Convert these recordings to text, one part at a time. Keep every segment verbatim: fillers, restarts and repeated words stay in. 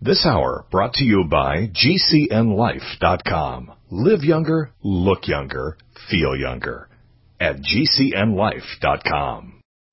This hour brought to you by G C N life dot com. Live younger, look younger, feel younger at G C N life dot com.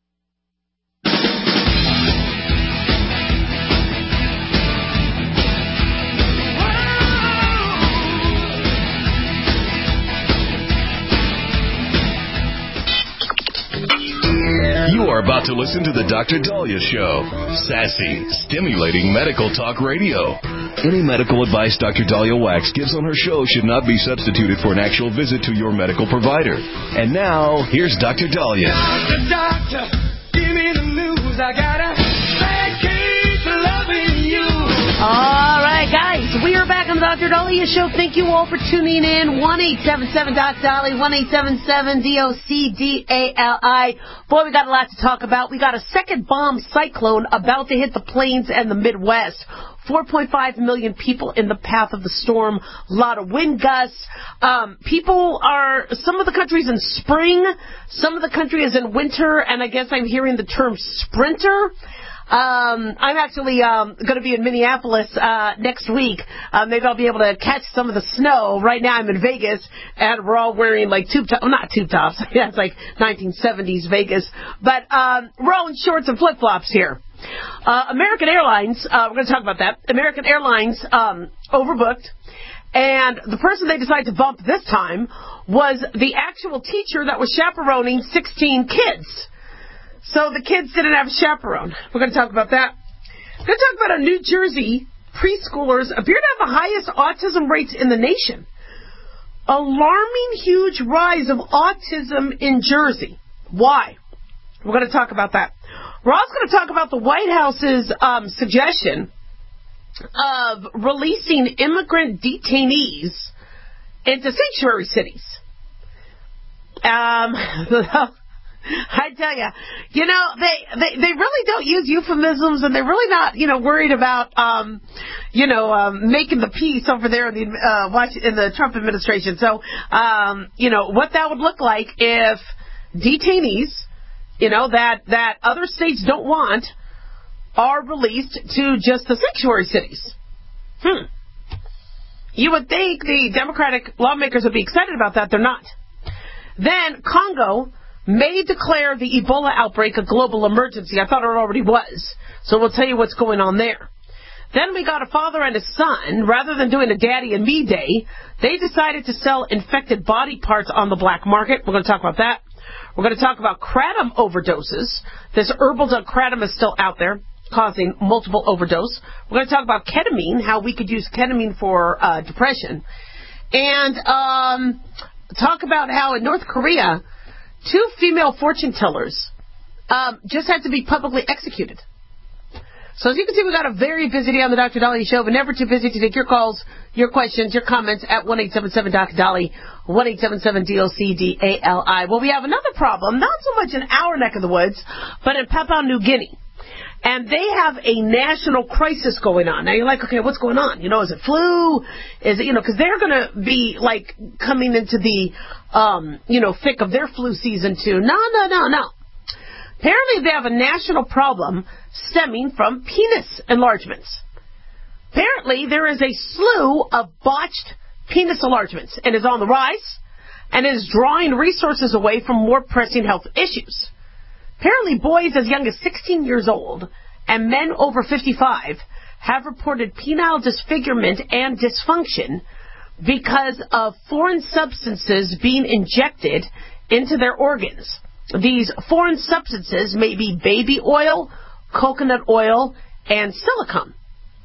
You are about to listen to the Doctor Daliah Show. Sassy, stimulating medical talk radio. Any medical advice Doctor Daliah Wax gives on her show should not be substituted for an actual visit to your medical provider. And now, here's Doctor Daliah. Doctor, doctor, give me the news. I got a bad case of loving you. All right, guys, we are back on the Doctor Daliah Show. Thank you all for tuning in. one eight seven seven doc Dali, one eight seven seven D O C D A L I. Boy, we got a lot to talk about. We got a second bomb cyclone about to hit the plains and the Midwest. four point five million people in the path of the storm. A lot of wind gusts. Um, people are, some of the country's in spring. Some of the country is in winter. And I guess I'm hearing the term sprinter. Um, I'm actually um, going to be in Minneapolis uh, next week. Uh, maybe I'll be able to catch some of the snow. Right now I'm in Vegas, and we're all wearing, like, tube tops. Well, not tube tops. Yeah, it's like nineteen seventies Vegas. But um, we're all in shorts and flip-flops here. Uh, American Airlines, uh, we're going to talk about that. American Airlines um, overbooked, and the person they decided to bump this time was the actual teacher that was chaperoning sixteen kids. So the kids didn't have a chaperone. We're going to talk about that. We're going to talk about a New Jersey preschoolers appear to have the highest autism rates in the nation. Alarming huge rise of autism in Jersey. Why? We're going to talk about that. We're also going to talk about the White House's um, suggestion of releasing immigrant detainees into sanctuary cities. Um... I tell you, you know, they, they, they really don't use euphemisms, and they're really not, you know, worried about, um, you know, um, making the peace over there in the, uh, in the Trump administration. So, um, you know, what that would look like if detainees, you know, that, that other states don't want are released to just the sanctuary cities. Hmm. You would think the Democratic lawmakers would be excited about that. They're not. Then Congo may declare the Ebola outbreak a global emergency. I thought it already was. So we'll tell you what's going on there. Then we got a father and his son. Rather than doing a daddy and me day, they decided to sell infected body parts on the black market. We're going to talk about that. We're going to talk about kratom overdoses. This herbal drug kratom is still out there, causing multiple overdose. We're going to talk about ketamine, how we could use ketamine for uh, depression. And um, talk about how in North Korea, two female fortune tellers um, just had to be publicly executed. So as you can see, we got a very busy day on the Doctor Daliah Show, but never too busy to take your calls, your questions, your comments at one eight seven seven doc Dali, one eight seven seven D O C D A L I. Well, we have another problem, not so much in our neck of the woods, but in Papua New Guinea. And they have a national crisis going on. Now, you're like, okay, what's going on? You know, is it flu? Is it, you know, because they're going to be, like, coming into the, um, you know, thick of their flu season, too. No, no, no, no. Apparently, they have a national problem stemming from penis enlargements. Apparently, there is a slew of botched penis enlargements, and is on the rise, and is drawing resources away from more pressing health issues. Apparently, boys as young as sixteen years old and men over fifty-five have reported penile disfigurement and dysfunction because of foreign substances being injected into their organs. These foreign substances may be baby oil, coconut oil, and silicone.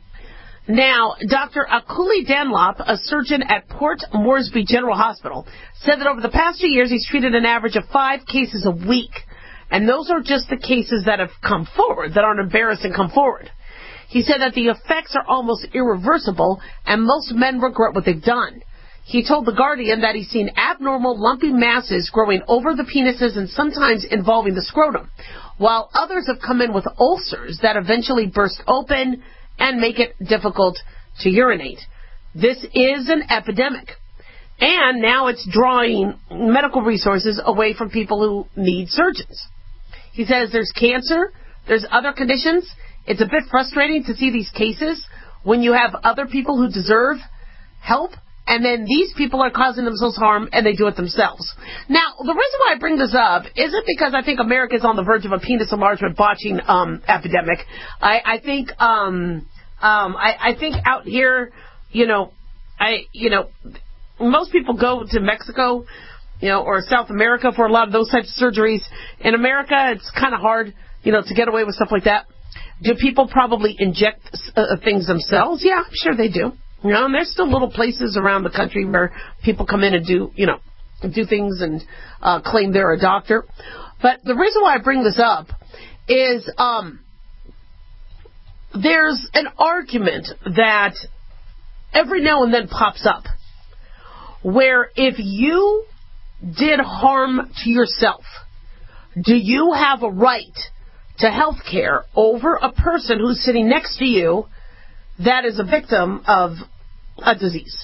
Now, Doctor Akuli Dunlop, a surgeon at Port Moresby General Hospital, said that over the past two years he's treated an average of five cases a week. And those are just the cases that have come forward, that aren't embarrassed and come forward. He said that the effects are almost irreversible, and most men regret what they've done. He told The Guardian that he's seen abnormal, lumpy masses growing over the penises and sometimes involving the scrotum, while others have come in with ulcers that eventually burst open and make it difficult to urinate. This is an epidemic. And now it's drawing medical resources away from people who need surgeons. He says there's cancer, there's other conditions. It's a bit frustrating to see these cases when you have other people who deserve help, and then these people are causing themselves harm, and they do it themselves. Now, the reason why I bring this up isn't because I think America is on the verge of a penis enlargement botching um, epidemic. I, I think, um, um, I, I think out here, you know, I, you know, most people go to Mexico, you know, or South America for a lot of those types of surgeries. In America, it's kind of hard, you know, to get away with stuff like that. Do people probably inject uh, things themselves? Yeah, I'm sure they do. You know, and there's still little places around the country where people come in and do, you know, do things and uh, claim they're a doctor. But the reason why I bring this up is um, there's an argument that every now and then pops up where if you did harm to yourself, do you have a right to health care over a person who's sitting next to you that is a victim of a disease?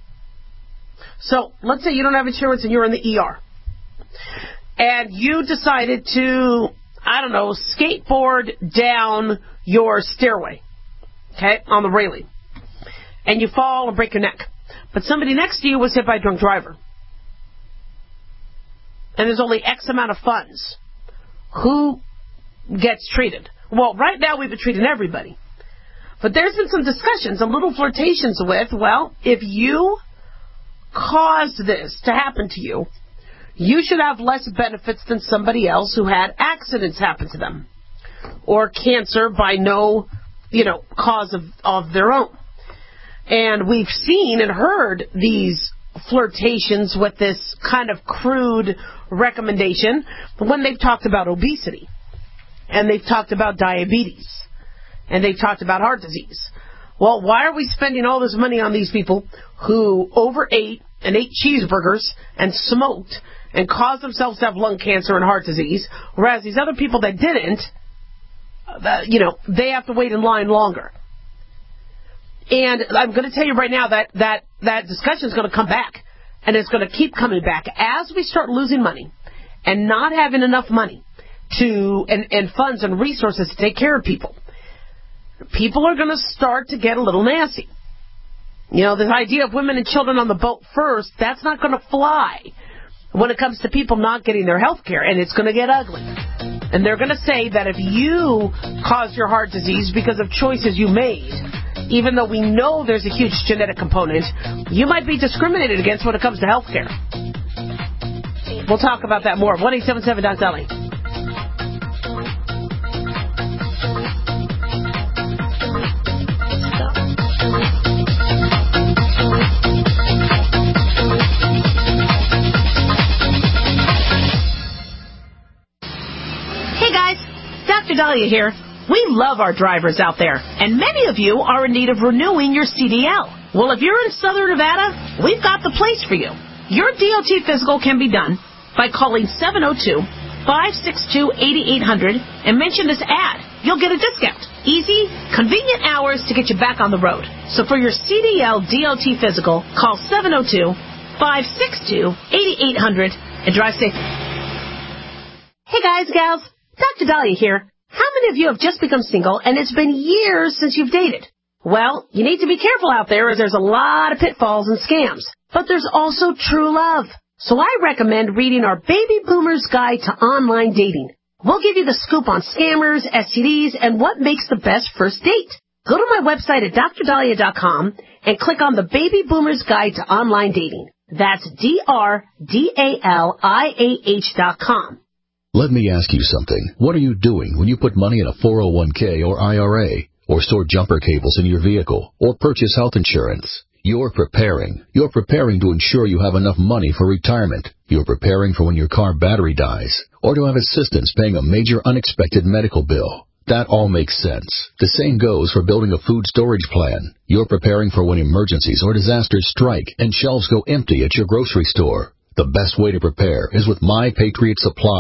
So let's say you don't have insurance and you're in the E R. And you decided to, I don't know, skateboard down your stairway, okay, on the railing. And you fall and break your neck. But somebody next to you was hit by a drunk driver. And there's only X amount of funds. Who gets treated? Well, right now we've been treating everybody. But there's been some discussions, a little flirtations with, well, if you caused this to happen to you, you should have less benefits than somebody else who had accidents happen to them. Or cancer by no, you know, cause of, of their own. And we've seen and heard these flirtations with this kind of crude recommendation when they've talked about obesity. And they've talked about diabetes. And they've talked about heart disease. Well, why are we spending all this money on these people who overate and ate cheeseburgers and smoked and caused themselves to have lung cancer and heart disease, whereas these other people that didn't, uh, you know, they have to wait in line longer? And I'm going to tell you right now that that, that discussion is going to come back, and it's going to keep coming back as we start losing money and not having enough money to and, and funds and resources to take care of people. People are going to start to get a little nasty. You know, this idea of women and children on the boat first, that's not going to fly when it comes to people not getting their health care, and it's going to get ugly. And they're going to say that if you caused your heart disease because of choices you made, even though we know there's a huge genetic component, you might be discriminated against when it comes to health care. We'll talk about that more. one eight seven seven Doc Dolly. Doctor Dahlia here. We love our drivers out there, and many of you are in need of renewing your C D L. Well, if you're in Southern Nevada, we've got the place for you. Your D O T physical can be done by calling seven oh two, five six two, eight eight hundred and mention this ad. You'll get a discount. Easy, convenient hours to get you back on the road. So for your C D L D O T physical, call seven oh two, five six two, eight eight hundred and drive safe. Hey guys, gals. Doctor Dahlia here. How many of you have just become single and it's been years since you've dated? Well, you need to be careful out there as there's a lot of pitfalls and scams. But there's also true love. So I recommend reading our Baby Boomer's Guide to Online Dating. We'll give you the scoop on scammers, S T Ds, and what makes the best first date. Go to my website at dr dahlia dot com and click on the Baby Boomer's Guide to Online Dating. That's D R D A L I A H dot com. Let me ask you something. What are you doing when you put money in a four oh one k or I R A, or store jumper cables in your vehicle, or purchase health insurance? You're preparing. You're preparing to ensure you have enough money for retirement. You're preparing for when your car battery dies, or to have assistance paying a major unexpected medical bill. That all makes sense. The same goes for building a food storage plan. You're preparing for when emergencies or disasters strike and shelves go empty at your grocery store. The best way to prepare is with My Patriot Supply.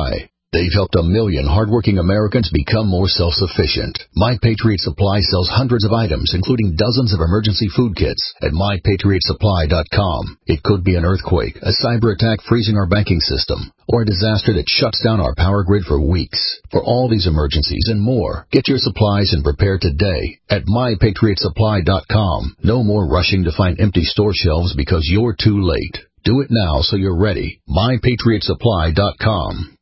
They've helped a million hardworking Americans become more self-sufficient. My Patriot Supply sells hundreds of items, including dozens of emergency food kits at my patriot supply dot com. It could be an earthquake, a cyber attack freezing our banking system, or a disaster that shuts down our power grid for weeks. For all these emergencies and more, get your supplies and prepare today at my patriot supply dot com. No more rushing to find empty store shelves because you're too late. Do it now so you're ready. my patriot supply dot com.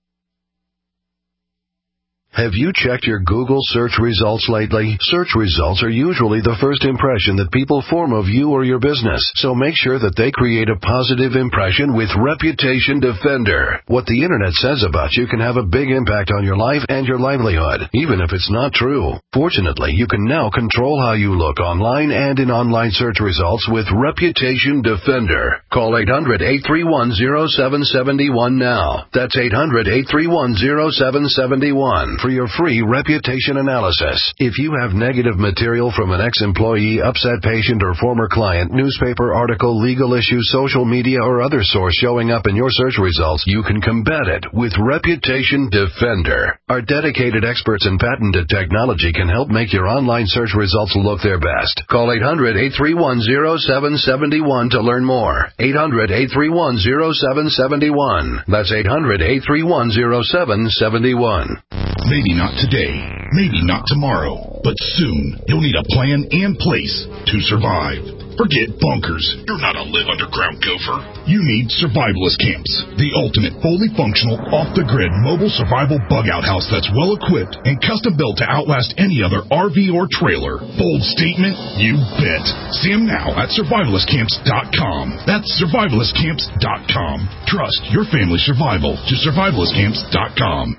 Have you checked your Google search results lately? Search results are usually the first impression that people form of you or your business, so make sure that they create a positive impression with Reputation Defender. What the internet says about you can have a big impact on your life and your livelihood, even if it's not true. Fortunately, you can now control how you look online and in online search results with Reputation Defender. Call eight hundred, eight three one, zero seven seven one now. That's eight hundred, eight three one, zero seven seven one. For your free reputation analysis. If you have negative material from an ex-employee, upset patient, or former client, newspaper article, legal issue, social media, or other source showing up in your search results, you can combat it with Reputation Defender. Our dedicated experts in patented technology can help make your online search results look their best. Call eight hundred, eight three one, zero seven seven one to learn more. eight hundred, eight three one, zero seven seven one. That's eight hundred, eight three one, zero seven seven one. Maybe not today, maybe not tomorrow, but soon you'll need a plan in place to survive. Forget bunkers. You're not a live underground gopher. You need survivalist camps, the ultimate fully functional, off-the-grid mobile survival bug-out house that's well-equipped and custom-built to outlast any other R V or trailer. Bold statement? You bet. See them now at survivalist camps dot com. That's survivalist camps dot com. Trust your family's survival to survivalist camps dot com.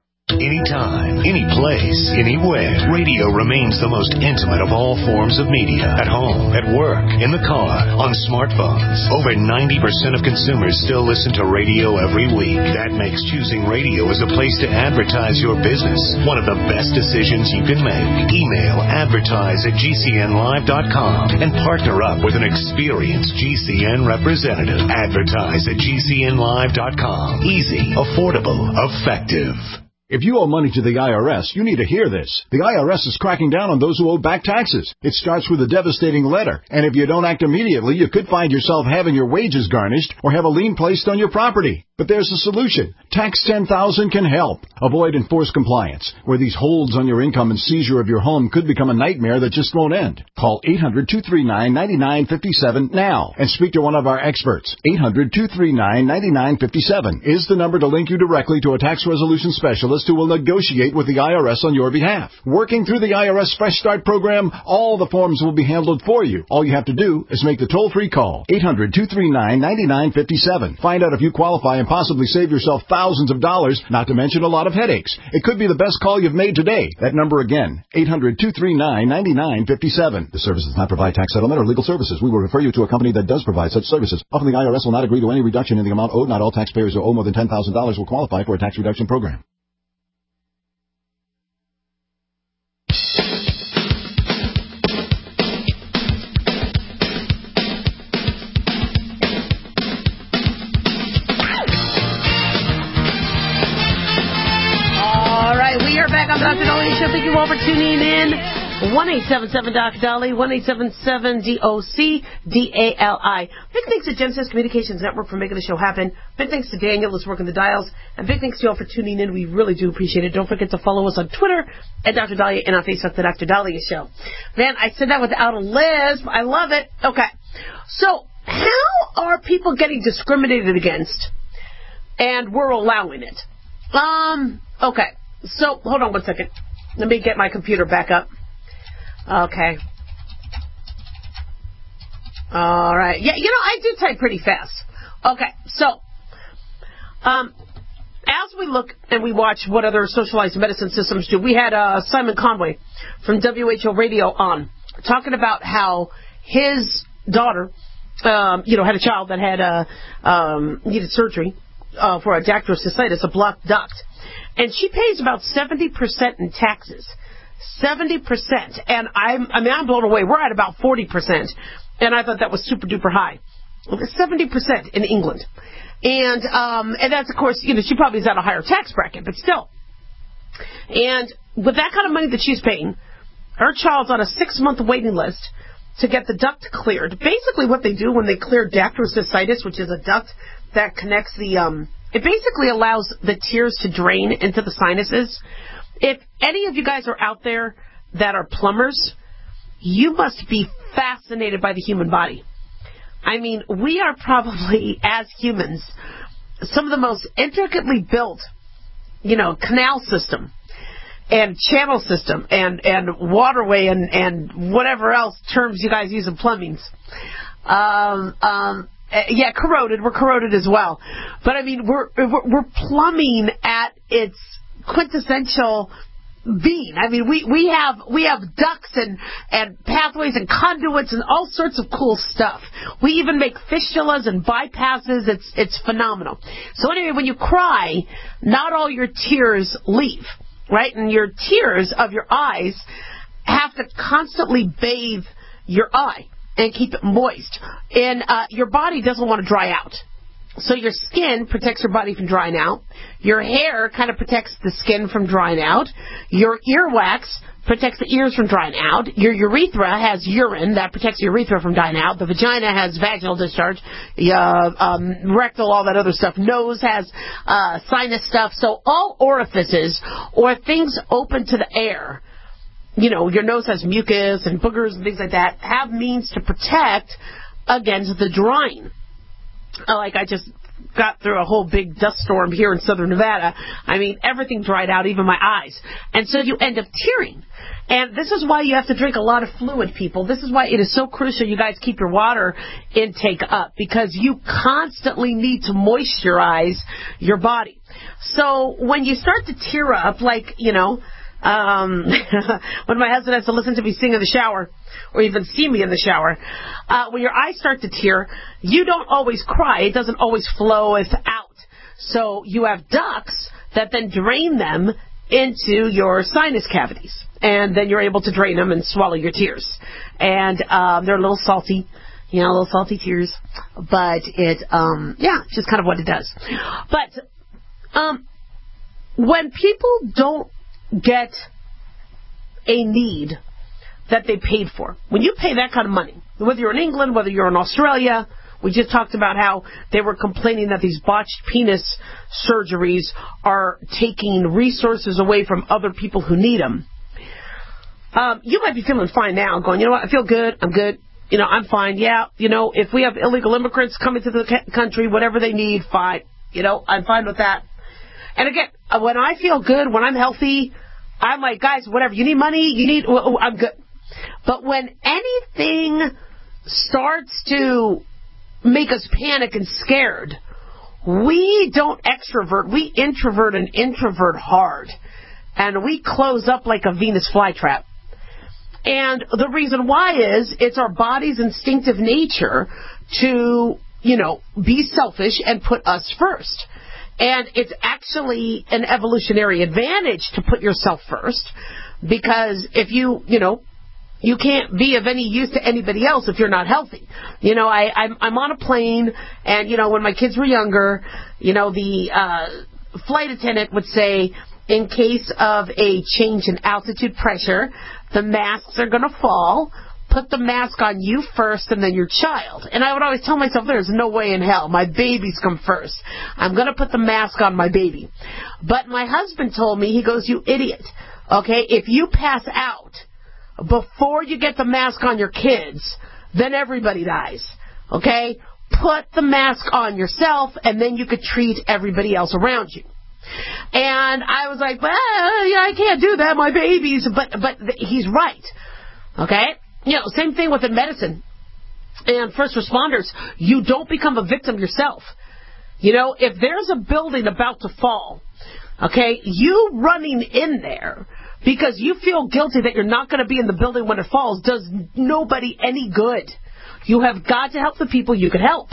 Anytime, any place, anywhere, radio remains the most intimate of all forms of media. At home, at work, in the car, on smartphones. Over ninety percent of consumers still listen to radio every week. That makes choosing radio as a place to advertise your business one of the best decisions you can make. Email advertise at G C N live dot com and partner up with an experienced G C N representative. Advertise at G C N live dot com. Easy, affordable, effective. If you owe money to the I R S, you need to hear this. The I R S is cracking down on those who owe back taxes. It starts with a devastating letter, and if you don't act immediately, you could find yourself having your wages garnished or have a lien placed on your property. But there's a solution. Tax ten thousand can help. Avoid enforced compliance, where these holds on your income and seizure of your home could become a nightmare that just won't end. Call eight hundred, two three nine, nine nine five seven now and speak to one of our experts. eight hundred, two three nine, nine nine five seven is the number to link you directly to a tax resolution specialist who will negotiate with the I R S on your behalf. Working through the I R S Fresh Start program, all the forms will be handled for you. All you have to do is make the toll-free call. eight hundred, two three nine, nine nine five seven. Find out if you qualify and possibly save yourself thousands of dollars, not to mention a lot of headaches. It could be the best call you've made today. That number again, eight hundred, two three nine, nine nine five seven. The service does not provide tax settlement or legal services. We will refer you to a company that does provide such services. Often the I R S will not agree to any reduction in the amount owed. Not all taxpayers who owe more than ten thousand dollars will qualify for a tax reduction program. Back on Doctor Dolly Show. Thank you all for tuning in. one eight seven seven Doctor Dolly, one eight seven seven D O C D A L I. Big thanks to Genesis Communications Network for making the show happen. Big thanks to Daniel who's working the dials. And big thanks to you all for tuning in. We really do appreciate it. Don't forget to follow us on Twitter at Doctor Dahlia and on Facebook, The Doctor Dahlia Show. Man, I said that without a lisp. I love it. Okay. So, how are people getting discriminated against and we're allowing it? Um, okay. So, hold on one second. Let me get my computer back up. Okay. All right. Yeah, you know, I do type pretty fast. Okay, so, um, as we look and we watch what other socialized medicine systems do, we had uh, Simon Conway from W H O Radio on, talking about how his daughter, um, you know, had a child that had uh, um, needed surgery uh, for a dactylocystitis, a blocked duct. And she pays about seventy percent in taxes. seventy percent. And I'm, I mean, I'm blown away. We're at about forty percent. And I thought that was super duper high. seventy percent in England. And um, and that's, of course, you know, she probably is at a higher tax bracket, but still. And with that kind of money that she's paying, her child's on a six-month waiting list to get the duct cleared. Basically what they do when they clear dactylocystitis, which is a duct that connects the, um, it basically allows the tears to drain into the sinuses. If any of you guys are out there that are plumbers, you must be fascinated by the human body. I mean, we are probably, as humans, some of the most intricately built, you know, canal system and channel system and, and waterway and, and whatever else terms you guys use in plumbing. Um, um, yeah, corroded. We're corroded as well. But, I mean, we're, we're, we're plumbing at its quintessential being. I mean, we, we have we have ducts and, and pathways and conduits and all sorts of cool stuff. We even make fistulas and bypasses. It's it's phenomenal. So anyway, when you cry, not all your tears leave, right? And your tears of your eyes have to constantly bathe your eye and keep it moist. And uh, your body doesn't want to dry out. So your skin protects your body from drying out. Your hair kind of protects the skin from drying out. Your earwax protects the ears from drying out. Your urethra has urine that protects the urethra from drying out. The vagina has vaginal discharge. Uh, um, rectal, all that other stuff. Nose has uh, sinus stuff. So all orifices or things open to the air, you know, your nose has mucus and boogers and things like that, have means to protect against the drying. Like I just got through a whole big dust storm here in southern Nevada. I mean, everything dried out, even my eyes. And so you end up tearing. And this is why you have to drink a lot of fluid, people. This is why it is so crucial you guys keep your water intake up, because you constantly need to moisturize your body. So when you start to tear up, like, you know, um, when my husband has to listen to me sing in the shower, or even see me in the shower, uh, when your eyes start to tear, you don't always cry. It doesn't always flow out. So you have ducts that then drain them into your sinus cavities. And then you're able to drain them and swallow your tears. And um, they're a little salty, you know, little salty tears. But it, um, yeah, just kind of what it does. But um, when people don't get a need that they paid for, when you pay that kind of money, whether you're in England, whether you're in Australia, we just talked about how they were complaining that these botched penis surgeries are taking resources away from other people who need them. Um, you might be feeling fine now, going, you know what, I feel good, I'm good, you know, I'm fine, yeah, you know, if we have illegal immigrants coming to the ca- country, whatever they need, fine, you know, I'm fine with that. And again, when I feel good, when I'm healthy, I'm like, guys, whatever, you need money, you need, well, I'm good. But when anything starts to make us panic and scared, we don't extrovert, we introvert and introvert hard. And we close up like a Venus flytrap. And the reason why is it's our body's instinctive nature to, you know, be selfish and put us first. And it's actually an evolutionary advantage to put yourself first, because if you, you know, you can't be of any use to anybody else if you're not healthy. You know, I, I'm, I'm on a plane, and, you know, when my kids were younger, you know, the uh, flight attendant would say, in case of a change in altitude pressure, the masks are going to fall. Put the mask on you first and then your child. And I would always tell myself, there's no way in hell. My babies come first. I'm going to put the mask on my baby. But my husband told me, he goes, you idiot. Okay, if you pass out before you get the mask on your kids, then everybody dies. Okay? Put the mask on yourself, and then you could treat everybody else around you. And I was like, well, yeah, I can't do that, my babies. But but he's right. Okay? You know, same thing with the medicine and first responders. You don't become a victim yourself. You know, if there's a building about to fall, okay, you running in there because you feel guilty that you're not going to be in the building when it falls does nobody any good. You have got to help the people you can help.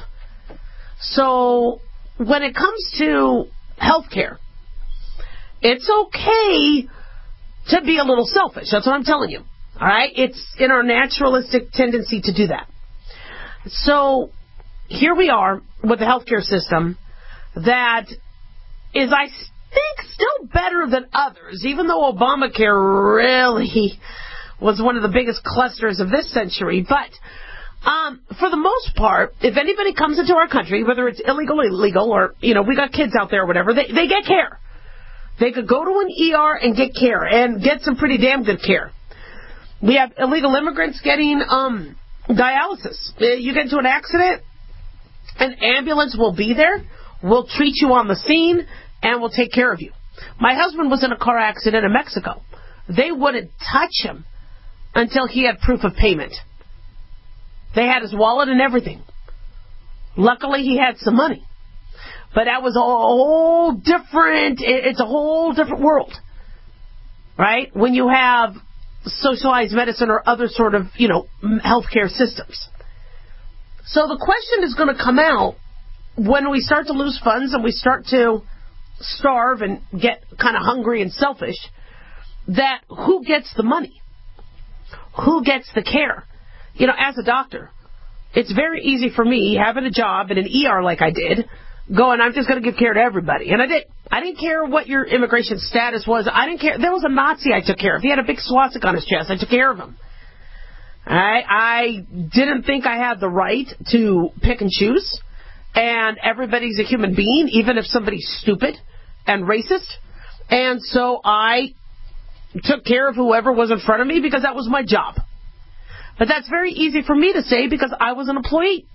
So when it comes to healthcare, it's okay to be a little selfish. That's what I'm telling you. All right? It's in our naturalistic tendency to do that. So here we are with the healthcare system that is, I think, still better than others, even though Obamacare really was one of the biggest clusters of this century. But um, for the most part, if anybody comes into our country, whether it's illegal or illegal, or, you know, we got kids out there or whatever, they, they get care. They could go to an E R and get care, and get some pretty damn good care. We have illegal immigrants getting um, dialysis. You get into an accident, an ambulance will be there, will treat you on the scene, and will take care of you. My husband was in a car accident in Mexico. They wouldn't touch him until he had proof of payment. They had his wallet and everything. Luckily, he had some money. But that was a whole different, it's a whole different world, right? When you have socialized medicine or other sort of, you know, healthcare systems. So the question is going to come out when we start to lose funds and we start to starve and get kind of hungry and selfish, that who gets the money? Who gets the care? You know, as a doctor, it's very easy for me, having a job in an E R like I did, going, I'm just going to give care to everybody. And I did. I didn't care what your immigration status was. I didn't care. There was a Nazi I took care of. He had a big swastika on his chest. I took care of him. I, I didn't think I had the right to pick and choose. And everybody's a human being, even if somebody's stupid and racist. And so I took care of whoever was in front of me because that was my job. But that's very easy for me to say because I was an employee.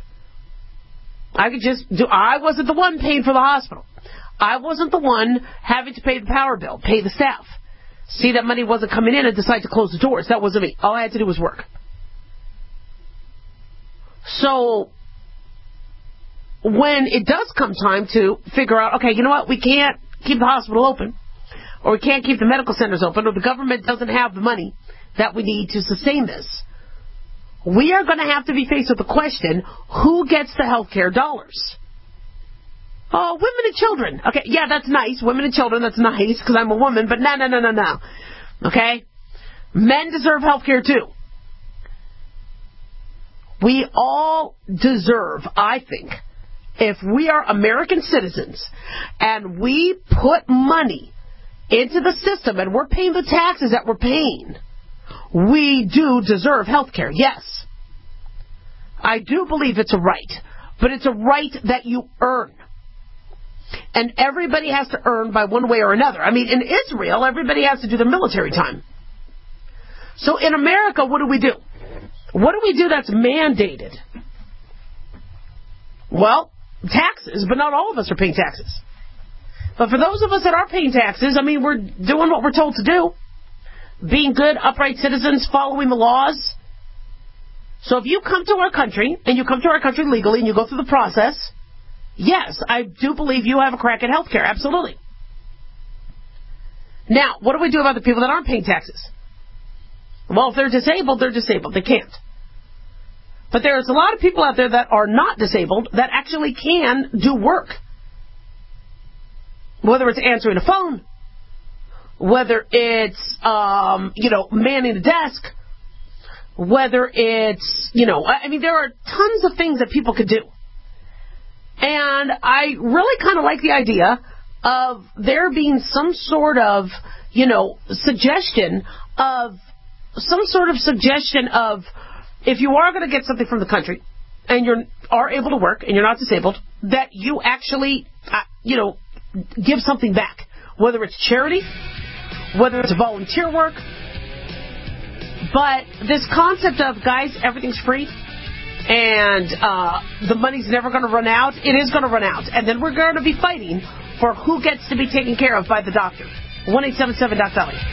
I could just do, I wasn't the one paying for the hospital. I wasn't the one having to pay the power bill, pay the staff, see that money wasn't coming in and decide to close the doors. That wasn't me. All I had to do was work. So when it does come time to figure out, okay, you know what, we can't keep the hospital open, or we can't keep the medical centers open, or the government doesn't have the money that we need to sustain this, we are going to have to be faced with the question, who gets the health care dollars? Oh, women and children. Okay, yeah, that's nice. Women and children, that's nice because I'm a woman, but no, no, no, no, no. Okay? Men deserve health care too. We all deserve, I think, if we are American citizens and we put money into the system and we're paying the taxes that we're paying, we do deserve health care, yes. I do believe it's a right, but it's a right that you earn. And everybody has to earn by one way or another. I mean, in Israel, everybody has to do their military time. So in America, what do we do? What do we do that's mandated? Well, taxes, but not all of us are paying taxes. But for those of us that are paying taxes, I mean, we're doing what we're told to do. Being good, upright citizens, following the laws. So if you come to our country, and you come to our country legally, and you go through the process, yes, I do believe you have a crack at health care, absolutely. Now, what do we do about the people that aren't paying taxes? Well, if they're disabled, they're disabled. They can't. But there's a lot of people out there that are not disabled that actually can do work. Whether it's answering a phone, whether it's, um, you know, manning a desk, whether it's, you know, I mean, there are tons of things that people could do. And I really kind of like the idea of there being some sort of, you know, suggestion of, some sort of suggestion of, if you are going to get something from the country and you are able to work and you're not disabled, that you actually, uh, you know, give something back. Whether it's charity, whether it's volunteer work. But this concept of, guys, everything's free and uh, the money's never going to run out, it is going to run out. And then we're going to be fighting for who gets to be taken care of by the doctor. one eight seven seven Doc Dolly.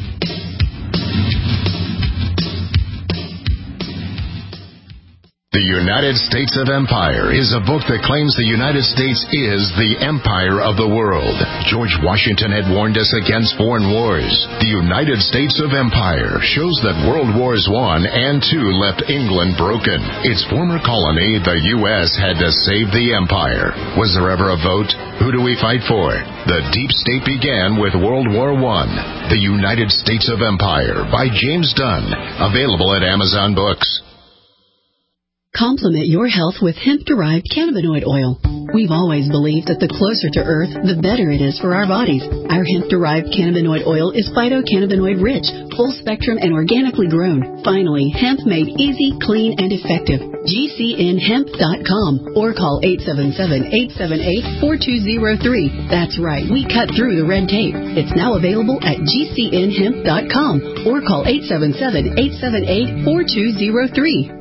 The United States of Empire is a book that claims the United States is the empire of the world. George Washington had warned us against foreign wars. The United States of Empire shows that World Wars One and Two left England broken. Its former colony, the U S, had to save the empire. Was there ever a vote? Who do we fight for? The deep state began with World War One. The United States of Empire by James Dunn. Available at Amazon Books. Complement your health with hemp-derived cannabinoid oil. We've always believed that the closer to Earth, the better it is for our bodies. Our hemp-derived cannabinoid oil is phytocannabinoid-rich, full-spectrum, and organically grown. Finally, hemp made easy, clean, and effective. G C N hemp dot com or call eight seven seven, eight seven eight, four two zero three. That's right, we cut through the red tape. It's now available at G C N hemp dot com or call eight seven seven, eight seven eight, four two zero three.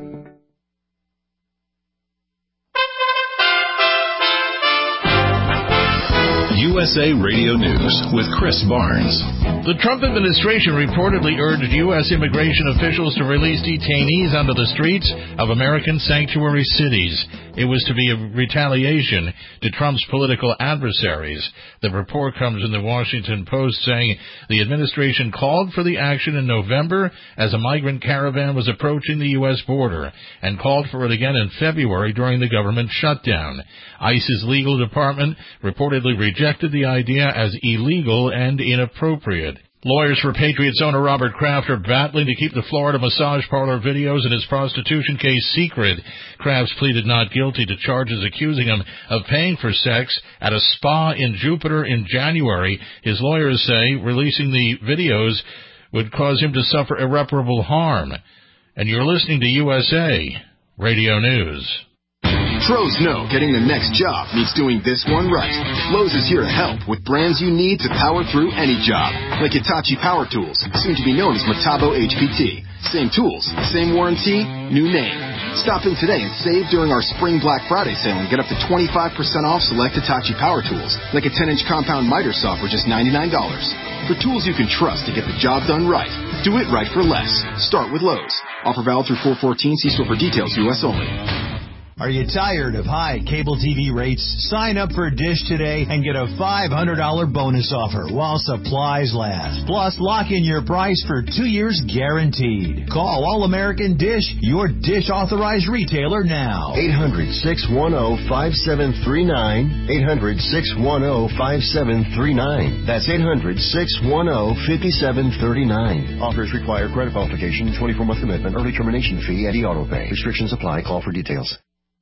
U S A Radio News with Chris Barnes. The Trump administration reportedly urged U S immigration officials to release detainees onto the streets of American sanctuary cities. It was to be a retaliation to Trump's political adversaries. The report comes in the Washington Post saying the administration called for the action in November as a migrant caravan was approaching the U S border and called for it again in February during the government shutdown. ICE's legal department reportedly rejected the idea as illegal and inappropriate. Lawyers for Patriots owner Robert Kraft are battling to keep the Florida massage parlor videos in his prostitution case secret. Kraft pleaded not guilty to charges accusing him of paying for sex at a spa in Jupiter in January. His lawyers say releasing the videos would cause him to suffer irreparable harm. And you're listening to U S A Radio News. Pros know getting the next job means doing this one right. Lowe's is here to help with brands you need to power through any job, like Hitachi Power Tools, soon to be known as Metabo H P T. Same tools, same warranty, new name. Stop in today and save during our Spring Black Friday sale and get up to twenty-five percent off select Hitachi Power Tools, like a ten-inch compound miter saw for just ninety-nine dollars. For tools you can trust to get the job done right, do it right for less. Start with Lowe's. Offer valid through four fourteen. See store for details. U S only. Are you tired of high cable T V rates? Sign up for Dish today and get a five hundred dollars bonus offer while supplies last. Plus, lock in your price for two years guaranteed. Call All American Dish, your Dish authorized retailer now. eight hundred, six one zero, five seven three nine. eight hundred, six one zero, five seven three nine. That's eight hundred, six one zero, five seven three nine. Offers require credit qualification, twenty-four month commitment, early termination fee, and e-auto pay. Restrictions apply. Call for details.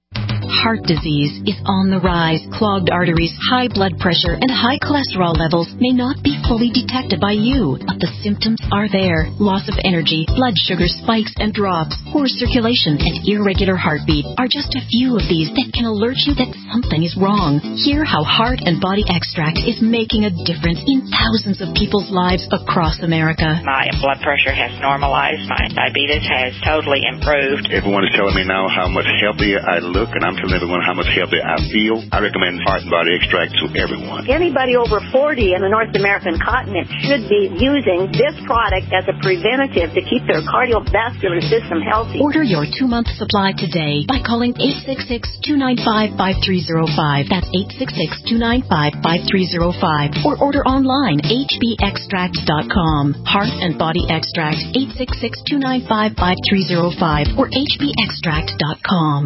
Heart disease is on the rise. Clogged arteries, high blood pressure, and high cholesterol levels may not be fully detected by you, but the symptoms are there. Loss of energy, blood sugar spikes and drops, poor circulation, and irregular heartbeat are just a few of these that can alert you that something is wrong. Hear how Heart and Body Extract is making a difference in thousands of people's lives across America. My blood pressure has normalized. My diabetes has totally improved. Everyone is telling me now how much healthier I look, and I'm telling everyone how much healthier I feel. I recommend Heart and Body Extract to everyone. Anybody over forty in the North American continent should be using this product as a preventative to keep their cardiovascular system healthy. Order your two-month supply today by calling eight six six, two nine five, five three zero five. That's eight six six, two nine five, five three zero five. Or order online, h b extract dot com. Heart and Body Extract, eight six six, two nine five, five three zero five or h b extract dot com.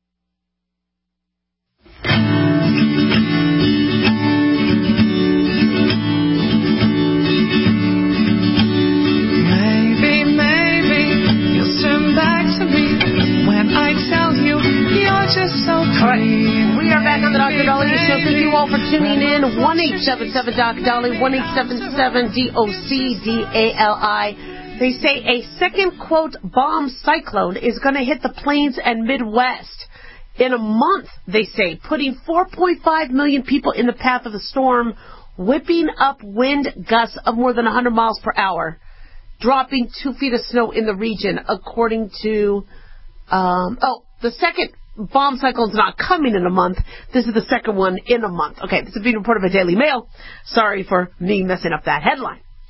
Maybe, maybe you'll turn back to me when I tell you you're just so clean. All right, we are back on the Doctor Dolly Show. Thank you all for tuning in. one eight seven seven Doc Dolly, one eight seven seven D O C D A L I. They say a second, quote, bomb cyclone is going to hit the plains and Midwest in a month, they say, putting four point five million people in the path of the storm, whipping up wind gusts of more than one hundred miles per hour, dropping two feet of snow in the region, according to, um, oh, the second bomb cyclone's not coming in a month. This is the second one in a month. Okay, this is being reported by Daily Mail. Sorry for me messing up that headline.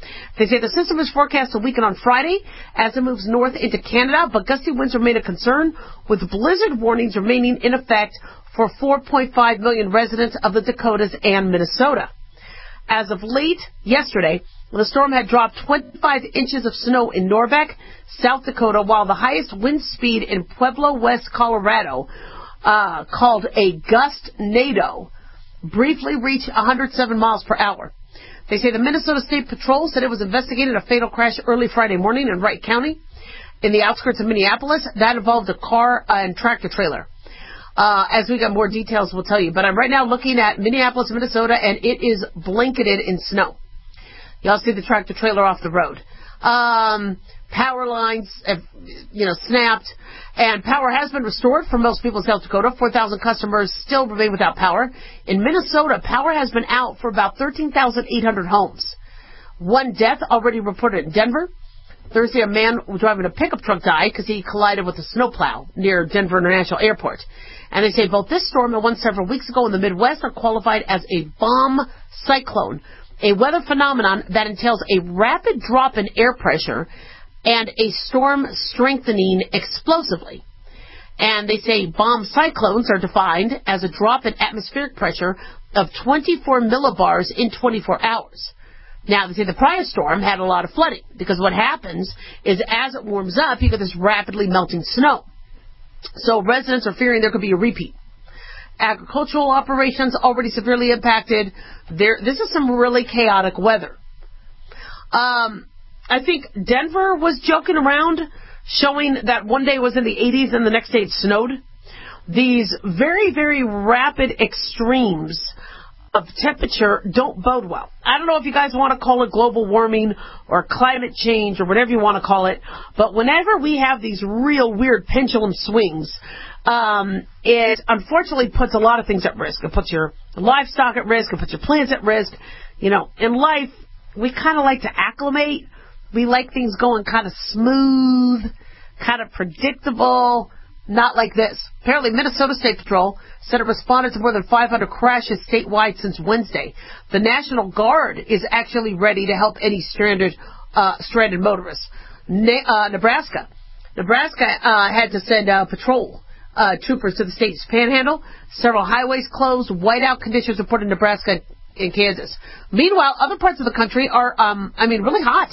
They say the system is forecast to weaken on Friday as it moves north into Canada, but gusty winds remain a concern, with blizzard warnings remaining in effect for four point five million residents of the Dakotas and Minnesota. As of late yesterday, the storm had dropped twenty-five inches of snow in Norbeck, South Dakota, while the highest wind speed in Pueblo, West Colorado, uh, called a gust nado, briefly reached one hundred seven miles per hour. They say the Minnesota State Patrol said it was investigating a fatal crash early Friday morning in Wright County in the outskirts of Minneapolis. That involved a car and tractor trailer. Uh, as we got more details, we'll tell you. But I'm right now looking at Minneapolis, Minnesota, and it is blanketed in snow. Y'all see the tractor trailer off the road. Um, power lines have, you know, snapped, and power has been restored for most people in South Dakota. four thousand customers still remain without power. In Minnesota, power has been out for about thirteen thousand eight hundred homes. One death already reported in Denver. Thursday, a man driving a pickup truck died because he collided with a snowplow near Denver International Airport. And they say both this storm and one several weeks ago in the Midwest are qualified as a bomb cyclone, a weather phenomenon that entails a rapid drop in air pressure and a storm strengthening explosively. And they say bomb cyclones are defined as a drop in atmospheric pressure of twenty-four millibars in twenty-four hours. Now, they say the prior storm had a lot of flooding, because what happens is as it warms up, you get this rapidly melting snow. So residents are fearing there could be a repeat. Agricultural operations already severely impacted. There, this is some really chaotic weather. Um, I think Denver was joking around, showing that one day was in the eighties and the next day it snowed. These very, very rapid extremes of temperature don't bode well. I don't know if you guys want to call it global warming or climate change or whatever you want to call it, but whenever we have these real weird pendulum swings, um, it unfortunately puts a lot of things at risk. It puts your livestock at risk. It puts your plants at risk. You know, in life, we kind of like to acclimate. We like things going kind of smooth, kind of predictable. Not like this. Apparently, Minnesota State Patrol said it responded to more than five hundred crashes statewide since Wednesday. The National Guard is actually ready to help any stranded uh, stranded motorists. Ne- uh, Nebraska. Nebraska uh, had to send uh, patrol uh, troopers to the state's panhandle. Several highways closed. Whiteout conditions reported in Nebraska and Kansas. Meanwhile, other parts of the country are, um, I mean, really hot.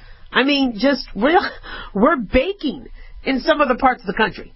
I mean, just real, we're baking in some other parts of the country.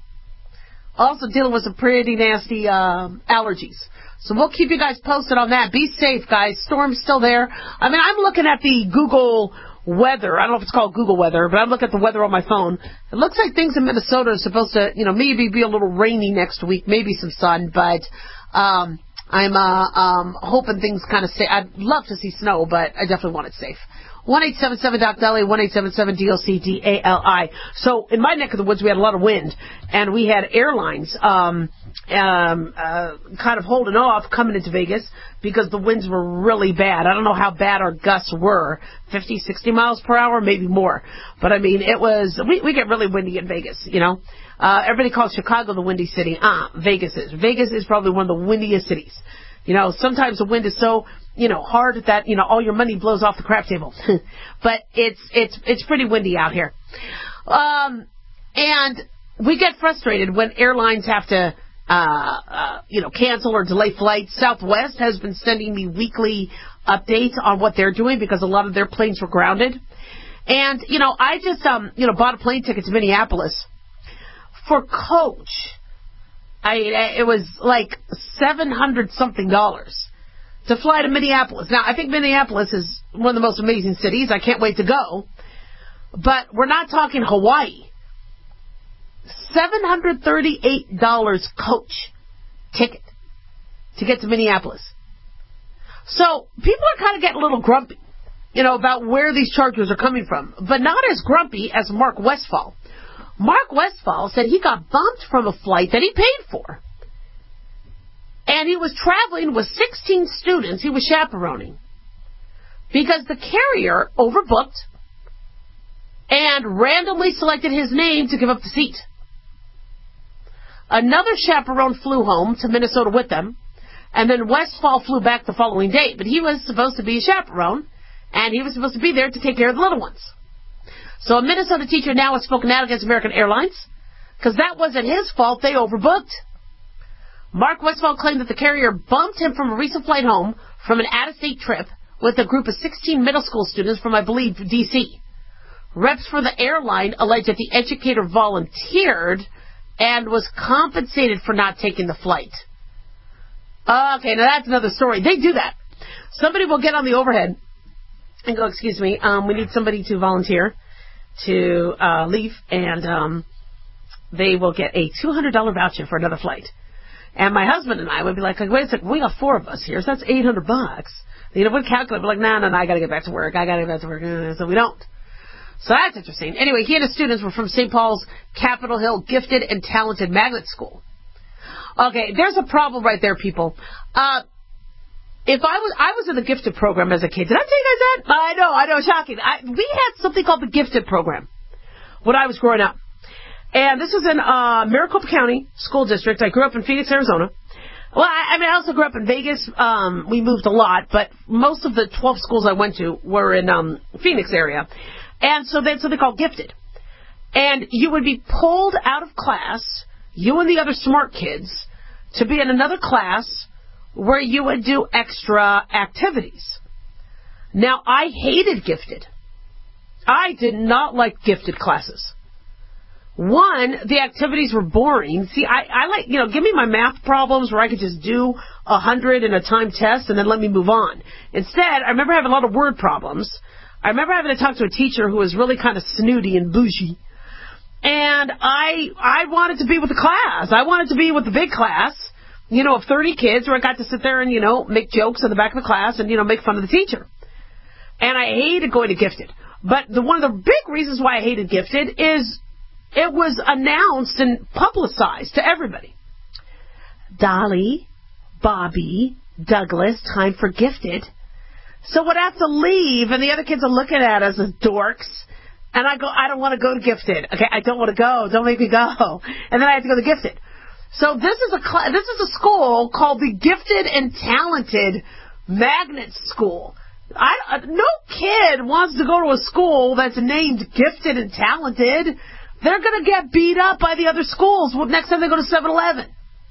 Also dealing with some pretty nasty uh, allergies. So we'll keep you guys posted on that. Be safe, guys. Storm's still there. I mean, I'm looking at the Google weather. I don't know if it's called Google weather, but I'm looking at the weather on my phone. It looks like things in Minnesota are supposed to, you know, maybe be a little rainy next week, maybe some sun, but um, I'm uh, um, hoping things kind of stay. I'd love to see snow, but I definitely want it safe. one eight seven seven D O C Dali, one eight seven seven D O C D A L I. So in my neck of the woods, we had a lot of wind, and we had airlines um, um, uh, kind of holding off coming into Vegas because the winds were really bad. I don't know how bad our gusts were, fifty, sixty miles per hour, maybe more. But, I mean, it was, we, we get really windy in Vegas, you know. Uh, everybody calls Chicago the windy city. Ah, Vegas is. Vegas is probably one of the windiest cities. You know, sometimes the wind is so, you know, hard that, you know, all your money blows off the crap table. But it's, it's, it's pretty windy out here. Um, and we get frustrated when airlines have to, uh, uh, you know, cancel or delay flights. Southwest has been sending me weekly updates on what they're doing because a lot of their planes were grounded. And, you know, I just, um, you know, bought a plane ticket to Minneapolis for coach. I, it was like seven hundred something dollars to fly to Minneapolis. Now, I think Minneapolis is one of the most amazing cities. I can't wait to go. But we're not talking Hawaii. seven hundred thirty-eight dollars coach ticket to get to Minneapolis. So people are kind of getting a little grumpy, you know, about where these charges are coming from. But not as grumpy as Mark Westfall. Mark Westfall said he got bumped from a flight that he paid for. And he was traveling with sixteen students he was chaperoning because the carrier overbooked and randomly selected his name to give up the seat. Another chaperone flew home to Minnesota with them, and then Westfall flew back the following day. But he was supposed to be a chaperone, and he was supposed to be there to take care of the little ones. So a Minnesota teacher now has spoken out against American Airlines because that wasn't his fault. They overbooked. Mark Westfall claimed that the carrier bumped him from a recent flight home from an out-of-state trip with a group of sixteen middle school students from, I believe, D C Reps for the airline alleged that the educator volunteered and was compensated for not taking the flight. Okay, now that's another story. They do that. Somebody will get on the overhead and go, excuse me, um, we need somebody to volunteer to uh, leave, and um, they will get a two hundred dollars voucher for another flight. And my husband and I would be like, wait a second, we got four of us here, so that's eight hundred bucks. You know, we'd calculate, we're like, no, no, no, I got to get back to work. I got to get back to work. So we don't. So that's interesting. Anyway, he and his students were from Saint Paul's Capitol Hill Gifted and Talented Magnet School. Okay, there's a problem right there, people. Uh, if I was, I was in the Gifted program as a kid. Did I tell you guys that? I know, I know, shocking. I, we had something called the Gifted program when I was growing up. And this was in uh, Maricopa County School District. I grew up in Phoenix, Arizona. Well, I, I mean, I also grew up in Vegas. Um, we moved a lot, but most of the twelve schools I went to were in um, Phoenix area. And so that's what they call Gifted. And you would be pulled out of class, you and the other smart kids, to be in another class where you would do extra activities. Now, I hated Gifted. I did not like Gifted classes. One, the activities were boring. See, I, I like, you know, give me my math problems where I could just do a hundred in a time test and then let me move on. Instead, I remember having a lot of word problems. I remember having to talk to a teacher who was really kind of snooty and bougie. And I I wanted to be with the class. I wanted to be with the big class, you know, of thirty kids where I got to sit there and, you know, make jokes in the back of the class and, you know, make fun of the teacher. And I hated going to Gifted. But the, one of the big reasons why I hated Gifted is it was announced and publicized to everybody. Dolly, Bobby, Douglas, time for Gifted. So we'd have to leave, and the other kids are looking at us as dorks. And I go, I don't want to go to Gifted. Okay, I don't want to go. Don't make me go. And then I have to go to Gifted. So this is a cl- this is a school called the Gifted and Talented Magnet School. I, uh, no kid wants to go to a school that's named Gifted and Talented. They're going to get beat up by the other schools next time they go to seven eleven.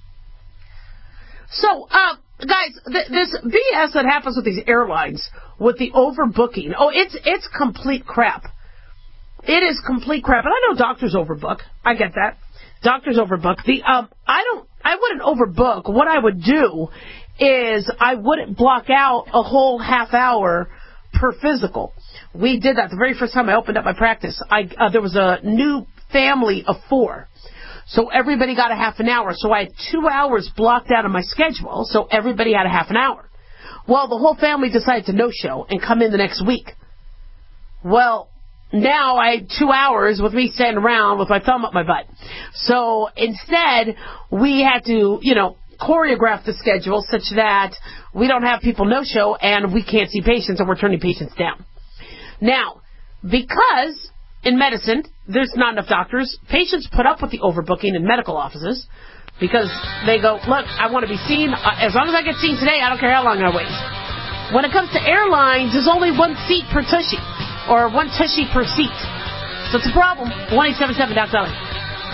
So, uh, guys, th- this B S that happens with these airlines, with the overbooking, oh, it's it's complete crap. It is complete crap. And I know doctors overbook. I get that. Doctors overbook. The um, I don't. I wouldn't overbook. What I would do is I wouldn't block out a whole half hour per physical. We did that the very first time I opened up my practice. I uh, there was a new family of four. So everybody got a half an hour. So I had two hours blocked out of my schedule, so everybody had a half an hour. Well, the whole family decided to no-show and come in the next week. Well, now I had two hours with me standing around with my thumb up my butt. So instead, we had to, you know, choreograph the schedule such that we don't have people no-show and we can't see patients and we're turning patients down. Now, because in medicine, there's not enough doctors, patients put up with the overbooking in medical offices because they go, look, I want to be seen. As long as I get seen today, I don't care how long I wait. When it comes to airlines, there's only one seat per tushy, or one tushy per seat. So it's a problem. one eight seven seven, Doctor Dolly.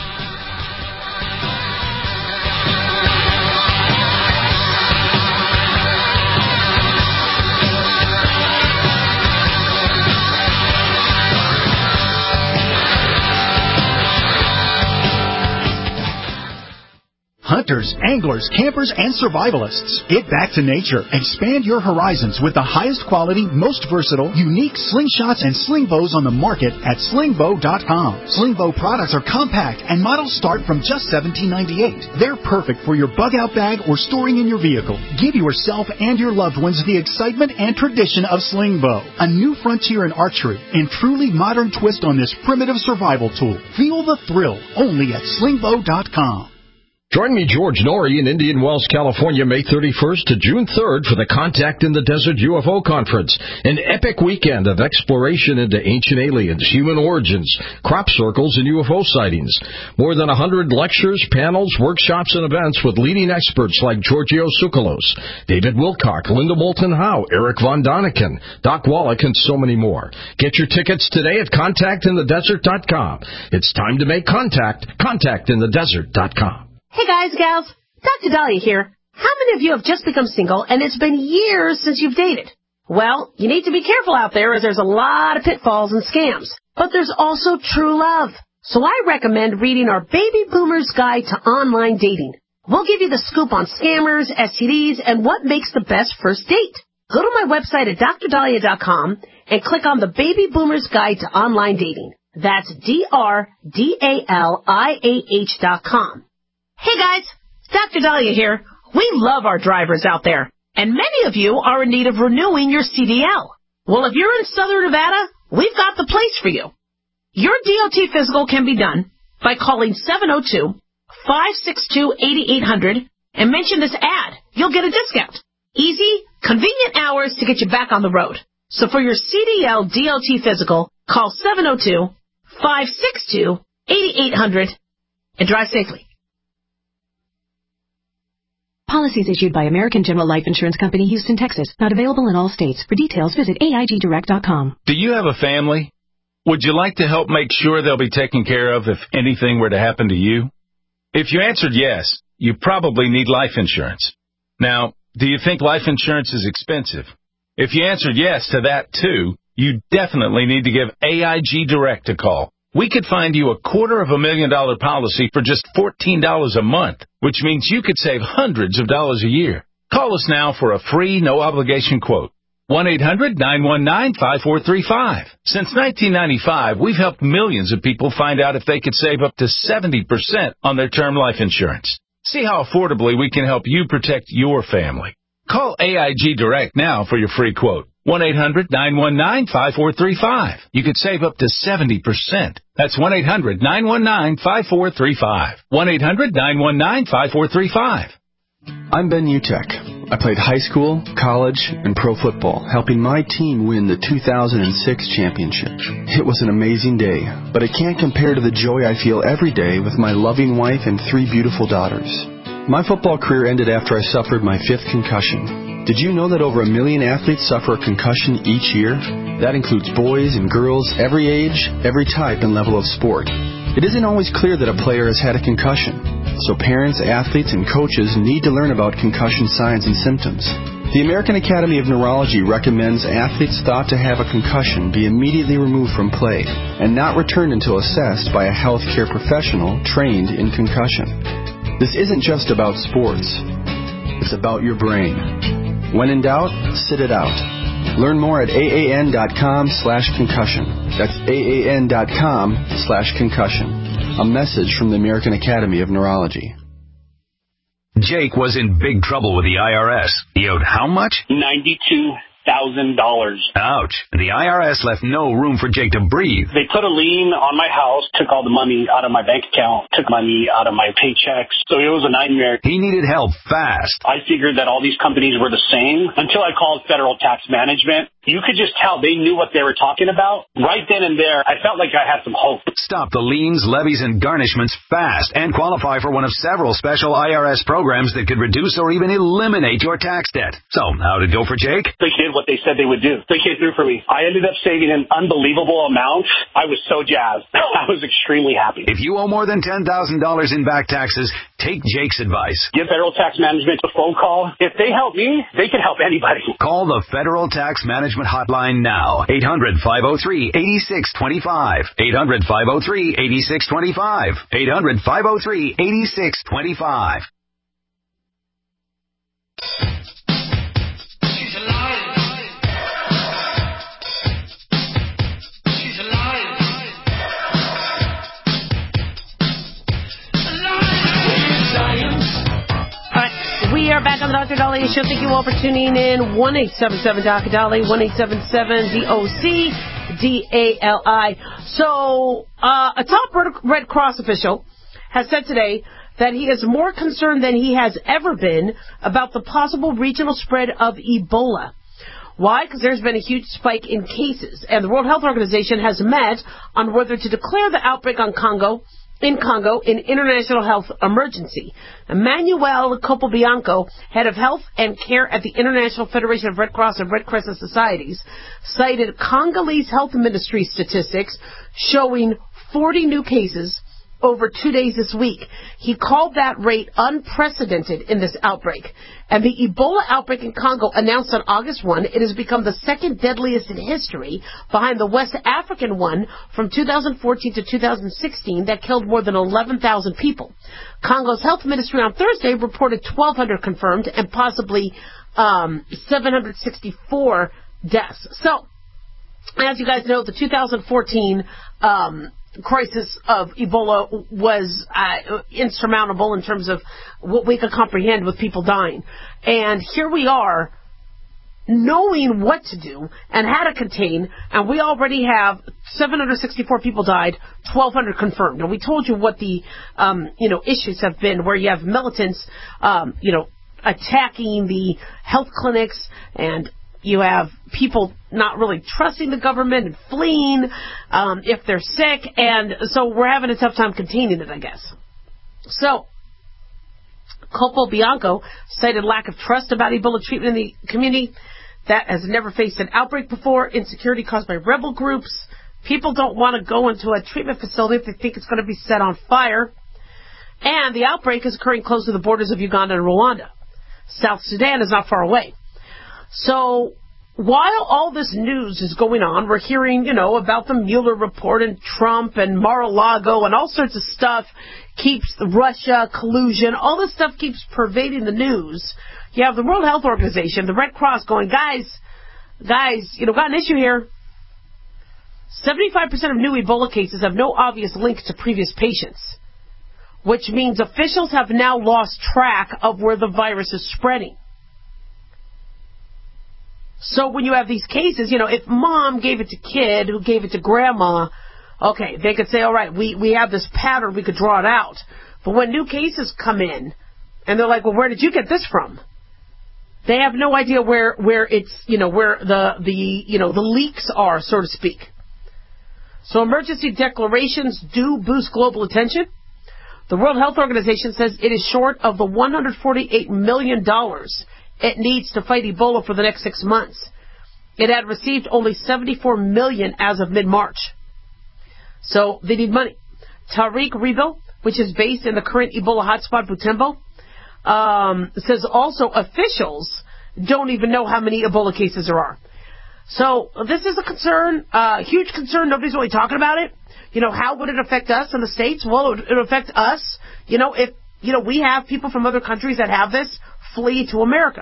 Hunters, anglers, campers, and survivalists. Get back to nature. Expand your horizons with the highest quality, most versatile, unique slingshots and sling bows on the market at sling bow dot com. Sling bow products are compact and models start from just seventeen ninety-eight. They're perfect for your bug-out bag or storing in your vehicle. Give yourself and your loved ones the excitement and tradition of sling bow. A new frontier in archery and truly modern twist on this primitive survival tool. Feel the thrill only at sling bow dot com. Join me, George Norrie, in Indian Wells, California, May thirty-first to June third for the Contact in the Desert U F O Conference, an epic weekend of exploration into ancient aliens, human origins, crop circles, and U F O sightings. More than one hundred lectures, panels, workshops, and events with leading experts like Giorgio Tsoukalos, David Wilcock, Linda Moulton Howe, Eric Von Daniken, Doc Wallach, and so many more. Get your tickets today at contact in the desert dot com. It's time to make contact. contact in the desert dot com. Hey guys, gals, Doctor Dahlia here. How many of you have just become single and it's been years since you've dated? Well, you need to be careful out there as there's a lot of pitfalls and scams. But there's also true love. So I recommend reading our Baby Boomer's Guide to Online Dating. We'll give you the scoop on scammers, S T Ds, and what makes the best first date. Go to my website at dr dahlia dot com and click on the Baby Boomer's Guide to Online Dating. That's D R D A L I A H dot com. Hey guys, Doctor Dahlia here. We love our drivers out there, and many of you are in need of renewing your C D L. Well, if you're in Southern Nevada, we've got the place for you. Your D O T physical can be done by calling seven oh two, five six two, eight eight hundred and mention this ad. You'll get a discount. Easy, convenient hours to get you back on the road. So for your C D L D O T physical, call seven oh two, five six two, eight eight hundred and drive safely. Policies issued by American General Life Insurance Company, Houston, Texas. Not available in all states. For details, visit A I G direct dot com. Do you have a family? Would you like to help make sure they'll be taken care of if anything were to happen to you? If you answered yes, you probably need life insurance. Now, do you think life insurance is expensive? If you answered yes to that too, you definitely need to give A I G Direct a call. We could find you a quarter of a million dollar policy for just fourteen dollars a month, which means you could save hundreds of dollars a year. Call us now for a free, no-obligation quote. one eight hundred, nine one nine, five four three five. Since nineteen ninety-five, we've helped millions of people find out if they could save up to seventy percent on their term life insurance. See how affordably we can help you protect your family. Call A I G Direct now for your free quote. one eight hundred, nine one nine, five four three five. You could save up to seventy percent. That's one eight hundred, nine one nine, five four three five. one eight hundred, nine one nine, five four three five. I'm Ben Utek. I played high school, college, and pro football, helping my team win the two thousand six championship. It was an amazing day, but it can't compare to the joy I feel every day with my loving wife and three beautiful daughters. My football career ended after I suffered my fifth concussion. Did you know that over a million athletes suffer a concussion each year? That includes boys and girls, every age, every type and level of sport. It isn't always clear that a player has had a concussion, so parents, athletes, and coaches need to learn about concussion signs and symptoms. The American Academy of Neurology recommends athletes thought to have a concussion be immediately removed from play and not returned until assessed by a healthcare professional trained in concussion. This isn't just about sports. It's about your brain. When in doubt, sit it out. Learn more at A A N dot com slash concussion. That's A A N dot com slash concussion. A message from the American Academy of Neurology. Jake was in big trouble with the I R S. He owed how much? ninety-two thousand dollars. Ouch. The I R S left no room for Jake to breathe. They put a lien on my house, took all the money out of my bank account, took money out of my paychecks. So it was a nightmare. He needed help fast. I figured that all these companies were the same until I called Federal Tax Management. You could just tell they knew what they were talking about. Right then and there, I felt like I had some hope. Stop the liens, levies, and garnishments fast and qualify for one of several special I R S programs that could reduce or even eliminate your tax debt. So, how'd it go for Jake? They did what they said they would do. They came through for me. I ended up saving an unbelievable amount. I was so jazzed. I was extremely happy. If you owe more than ten thousand dollars in back taxes, take Jake's advice. Give Federal Tax Management a phone call. If they help me, they can help anybody. Call the Federal Tax Management hotline now. eight hundred, five oh three, eight six two five. eight hundred, five oh three, eight six two five. eight hundred, five oh three, eight six two five. We are back on the Doctor Dahlia Show. Thank you all for tuning in. one eight seven seven D O C Dali, one eight seven seven D O C D A L I. So, uh, a top Red Cross official has said today that he is more concerned than he has ever been about the possible regional spread of Ebola. Why? Because there's been a huge spike in cases, and the World Health Organization has met on whether to declare the outbreak on Congo, in Congo, an international health emergency. Emmanuel Capobianco, head of health and care at the International Federation of Red Cross and Red Crescent Societies, cited Congolese health ministry statistics showing forty new cases over two days this week. He called that rate unprecedented in this outbreak. And the Ebola outbreak in Congo, announced on August first, it has become the second deadliest in history, behind the West African one from two thousand fourteen to two thousand sixteen that killed more than eleven thousand people. Congo's health ministry on Thursday reported twelve hundred confirmed and possibly um, seven hundred sixty-four deaths. So, as you guys know, the two thousand fourteen um, crisis of Ebola was uh, insurmountable in terms of what we could comprehend with people dying. And here we are, knowing what to do and how to contain, and we already have seven hundred sixty-four people died, twelve hundred confirmed. And we told you what the um, you know issues have been, where you have militants um, you know attacking the health clinics, and you have people not really trusting the government and fleeing um, if they're sick, and so we're having a tough time containing it, I guess. So, Capobianco cited lack of trust about Ebola treatment in the community. That has never faced an outbreak before. Insecurity caused by rebel groups. People don't want to go into a treatment facility if they think it's going to be set on fire. And the outbreak is occurring close to the borders of Uganda and Rwanda. South Sudan is not far away. So, while all this news is going on, we're hearing, you know, about the Mueller report and Trump and Mar-a-Lago and all sorts of stuff keeps Russia, collusion, all this stuff keeps pervading the news. You have the World Health Organization, the Red Cross going, guys, guys, you know, got an issue here. seventy-five percent of new Ebola cases have no obvious link to previous patients, which means officials have now lost track of where the virus is spreading. So when you have these cases, you know, if mom gave it to kid who gave it to grandma, okay, they could say, all right, we, we have this pattern, we could draw it out. But when new cases come in, and they're like, well, where did you get this from? They have no idea where, where it's, you know, where the, the, you know, the leaks are, so to speak. So emergency declarations do boost global attention. The World Health Organization says it is short of the one hundred forty-eight million dollars it needs to fight Ebola for the next six months. It had received only seventy-four million dollars as of mid-March. So they need money. Tariq Ribo, which is based in the current Ebola hotspot Butembo, um, says also officials don't even know how many Ebola cases there are. So this is a concern, uh, huge concern. Nobody's really talking about it. You know, how would it affect us in the States? Well, it would affect us. You know, if, you know, we have people from other countries that have this flee to America.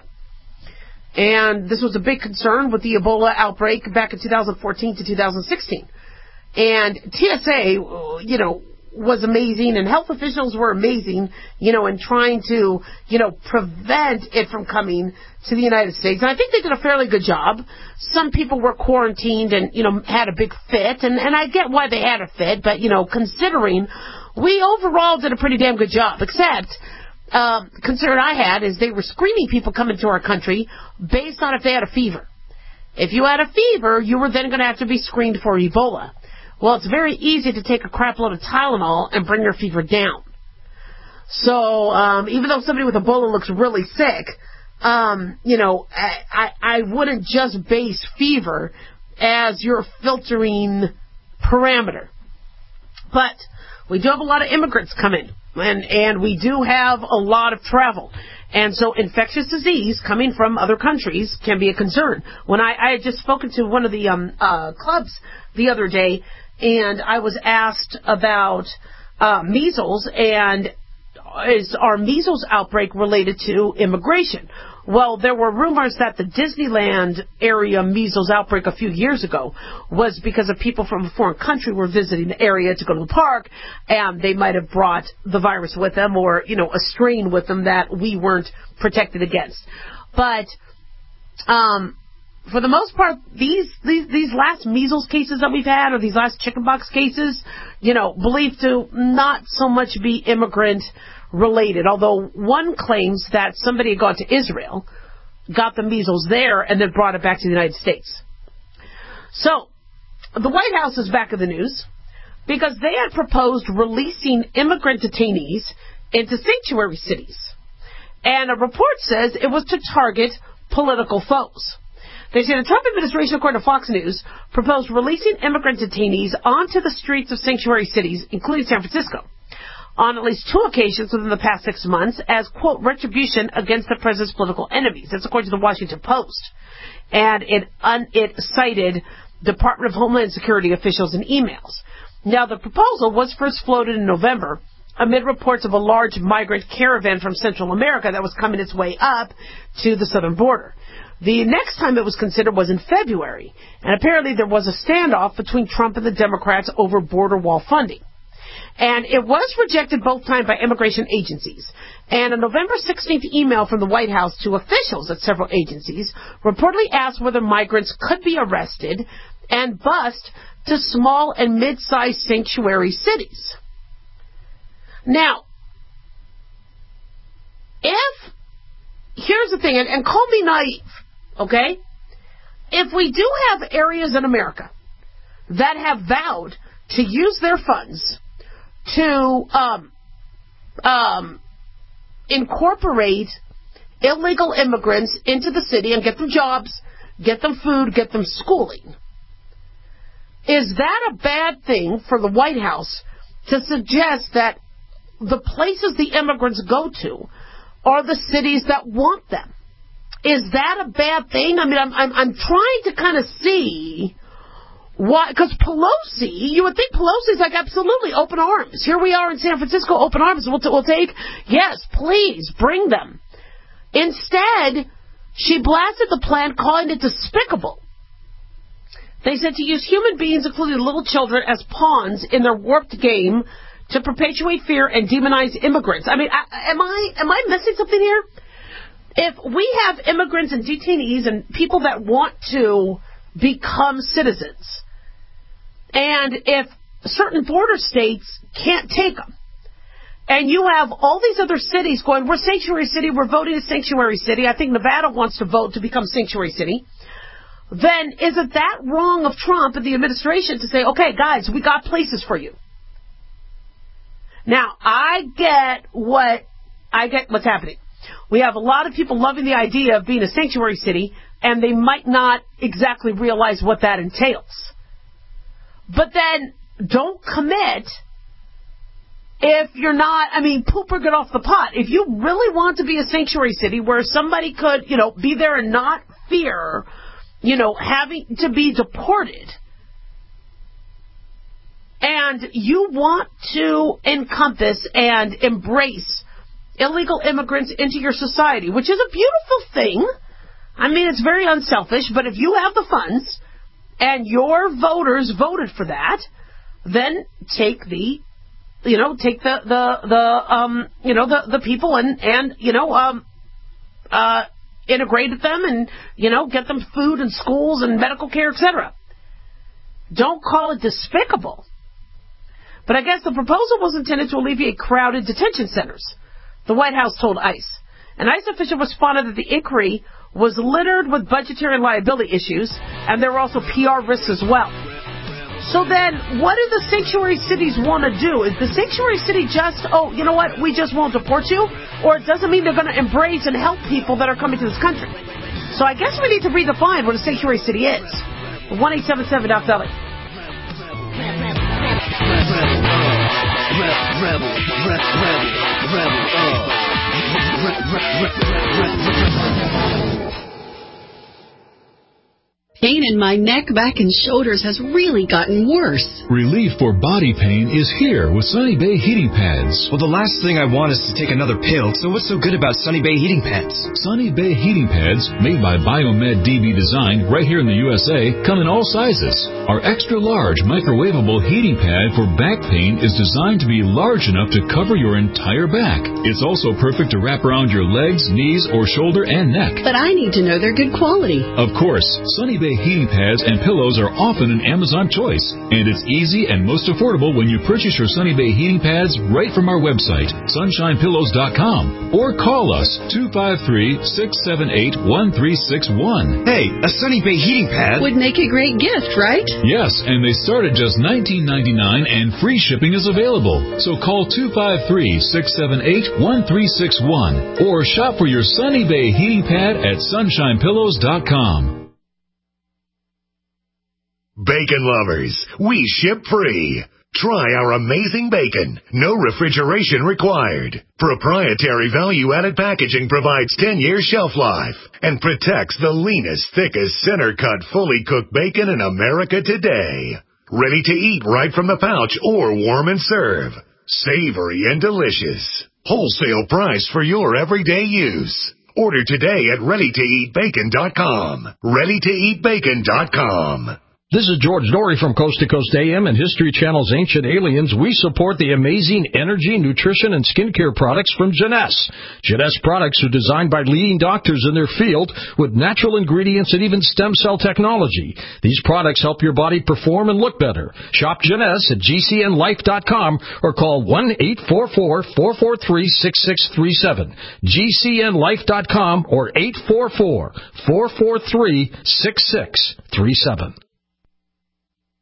And this was a big concern with the Ebola outbreak back in two thousand fourteen to two thousand sixteen. And T S A, you know, was amazing, and health officials were amazing, you know, in trying to, you know, prevent it from coming to the United States. And I think they did a fairly good job. Some people were quarantined and, you know, had a big fit, and, and I get why they had a fit, but, you know, considering we overall did a pretty damn good job, except um, concern I had is they were screening people coming to our country based on if they had a fever. If you had a fever, you were then going to have to be screened for Ebola. Well, it's very easy to take a crap load of Tylenol and bring your fever down. So, um, even though somebody with Ebola looks really sick, um, you know, I, I, I wouldn't just base fever as your filtering parameter. But we do have a lot of immigrants coming, and, and we do have a lot of travel. And so infectious disease coming from other countries can be a concern. When I, I had just spoken to one of the um, uh, clubs the other day, and I was asked about uh, measles, and is our measles outbreak related to immigration? Well, there were rumors that the Disneyland area measles outbreak a few years ago was because of people from a foreign country were visiting the area to go to the park, and they might have brought the virus with them, or, you know, a strain with them that we weren't protected against. But, um... for the most part, these, these these last measles cases that we've had, or these last chickenpox cases, you know, believed to not so much be immigrant related, although one claims that somebody had gone to Israel, got the measles there, and then brought it back to the United States. So, the White House is back in the news because they had proposed releasing immigrant detainees into sanctuary cities. And a report says it was to target political foes. They say the Trump administration, according to Fox News, proposed releasing immigrant detainees onto the streets of sanctuary cities, including San Francisco, on at least two occasions within the past six months as, quote, retribution against the president's political enemies. That's according to the Washington Post. And it, un- it cited Department of Homeland Security officials in emails. Now, the proposal was first floated in November amid reports of a large migrant caravan from Central America that was coming its way up to the southern border. The next time it was considered was in February, and apparently there was a standoff between Trump and the Democrats over border wall funding. And it was rejected both times by immigration agencies. And a November sixteenth email from the White House to officials at several agencies reportedly asked whether migrants could be arrested and bused to small and mid-sized sanctuary cities. Now, if, here's the thing, and, and call me naive, okay? If we do have areas in America that have vowed to use their funds to um, um, incorporate illegal immigrants into the city and get them jobs, get them food, get them schooling, is that a bad thing for the White House to suggest that the places the immigrants go to are the cities that want them? Is that a bad thing? I mean, I'm I'm, I'm trying to kind of see why, because Pelosi, you would think Pelosi's like, absolutely, open arms. Here we are in San Francisco, open arms. We'll, t- we'll take, yes, please, bring them. Instead, she blasted the plan, calling it despicable. They said to use human beings, including little children, as pawns in their warped game to perpetuate fear and demonize immigrants. I mean, I, am I am I missing something here? If we have immigrants and detainees and people that want to become citizens, and if certain border states can't take them, and you have all these other cities going, we're sanctuary city, we're voting a sanctuary city, I think Nevada wants to vote to become sanctuary city, then is it that wrong of Trump and the administration to say, okay, guys, we got places for you? Now, I get what, I get what's happening. We have a lot of people loving the idea of being a sanctuary city, and they might not exactly realize what that entails. But then, don't commit if you're not, I mean, poop or get off the pot. If you really want to be a sanctuary city where somebody could, you know, be there and not fear, you know, having to be deported, and you want to encompass and embrace illegal immigrants into your society, which is a beautiful thing. I mean, it's very unselfish, but if you have the funds and your voters voted for that, then take the, you know, take the, the, the, um, you know, the, the people and, and, you know, um, uh, integrate them and, you know, get them food and schools and medical care, et cetera. Don't call it despicable. But I guess the proposal was intended to alleviate crowded detention centers, the White House told ICE. An ICE official responded that the inquiry was littered with budgetary and liability issues, and there were also P R risks as well. So then, what do the sanctuary cities want to do? Is the sanctuary city just, oh, you know what, we just won't deport you? Or it doesn't mean they're going to embrace and help people that are coming to this country? So I guess we need to redefine what a sanctuary city is. one eight seven seven Doc Dolly. Rebel, rebel, rebel, rebel, uh. Pain in my neck, back, and shoulders has really gotten worse. Relief for body pain is here with Sunny Bay Heating Pads. Well, the last thing I want is to take another pill, so what's so good about Sunny Bay Heating Pads? Sunny Bay Heating Pads, made by Biomed D B Design right here in the U S A, come in all sizes. Our extra-large microwavable heating pad for back pain is designed to be large enough to cover your entire back. It's also perfect to wrap around your legs, knees, or shoulder and neck. But I need to know they're good quality. Of course, Sunny Bay Bay heating pads and pillows are often an Amazon choice, and it's easy and most affordable when you purchase your Sunny Bay heating pads right from our website, sunshine pillows dot com, or call us two five three, six seven eight, one three six one. Hey, a Sunny Bay heating pad would make a great gift, right? Yes, and they start at just nineteen ninety-nine, and free shipping is available. So call two five three, six seven eight, one three six one or shop for your Sunny Bay heating pad at sunshine pillows dot com. Bacon lovers, we ship free. Try our amazing bacon. No refrigeration required. Proprietary value-added packaging provides ten years shelf life and protects the leanest, thickest, center-cut, fully cooked bacon in America today. Ready to eat right from the pouch or warm and serve. Savory and delicious. Wholesale price for your everyday use. Order today at ready to eat bacon dot com. ready to eat bacon dot com. This is George Norrie from Coast to Coast A M and History Channel's Ancient Aliens. We support the amazing energy, nutrition, and skincare products from Jeunesse. Jeunesse products are designed by leading doctors in their field with natural ingredients and even stem cell technology. These products help your body perform and look better. Shop Jeunesse at G C N life dot com or call one eight four four, four four three, six six three seven. G C N life dot com or eight four four, four four three, six six three seven.